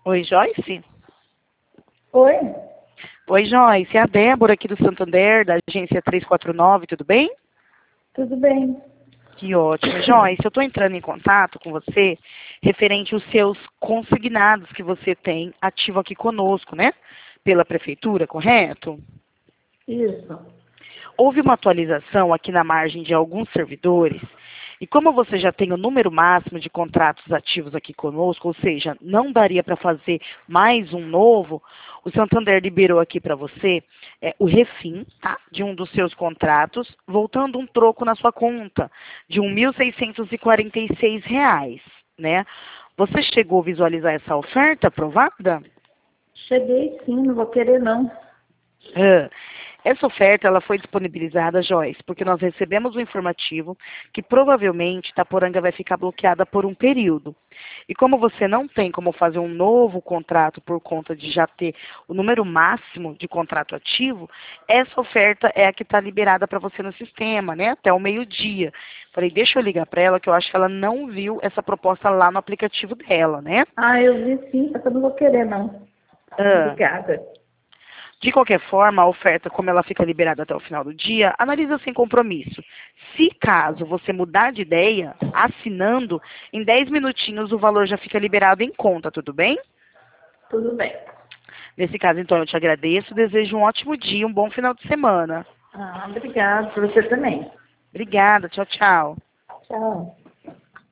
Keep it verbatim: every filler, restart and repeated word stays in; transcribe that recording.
Oi, Joyce? Oi, Oi, Joyce. É a Débora aqui do Santander, da agência trezentos e quarenta e nove, tudo bem? tudo bem? Que ótimo. Joyce, eu estou entrando em contato com você referente aos seus consignados que você tem ativo aqui conosco, né? Pela prefeitura, correto? Isso. Houve uma atualização aqui na margem de alguns servidores, e como você já tem o número máximo de contratos ativos aqui conosco, ou seja, não daria para fazer mais um novo, o Santander liberou aqui para você é, o refim, tá, de um dos seus contratos, voltando um troco na sua conta de um mil seiscentos e quarenta e seis reais, né? Você chegou a visualizar essa oferta aprovada? Cheguei sim, não vou querer não. Ah, essa oferta ela foi disponibilizada, Joyce, porque nós recebemos o informativo que provavelmente Itaporanga vai ficar bloqueada por um período. E como você não tem como fazer um novo contrato por conta de já ter o número máximo de contrato ativo, essa oferta é a que está liberada para você no sistema, né? Até o meio-dia. Falei, deixa eu ligar para ela, que eu acho que ela não viu essa proposta lá no aplicativo dela, né? Ah, eu vi sim, só que eu não vou querer não. Ah. Obrigada. De qualquer forma, a oferta, como ela fica liberada até o final do dia, analisa sem compromisso. Se caso você mudar de ideia, assinando, em dez minutinhos o valor já fica liberado em conta, tudo bem? Tudo bem. Nesse caso, então, eu te agradeço, desejo um ótimo dia, um bom final de semana. Ah, obrigada, para você também. Obrigada, tchau, tchau. Tchau.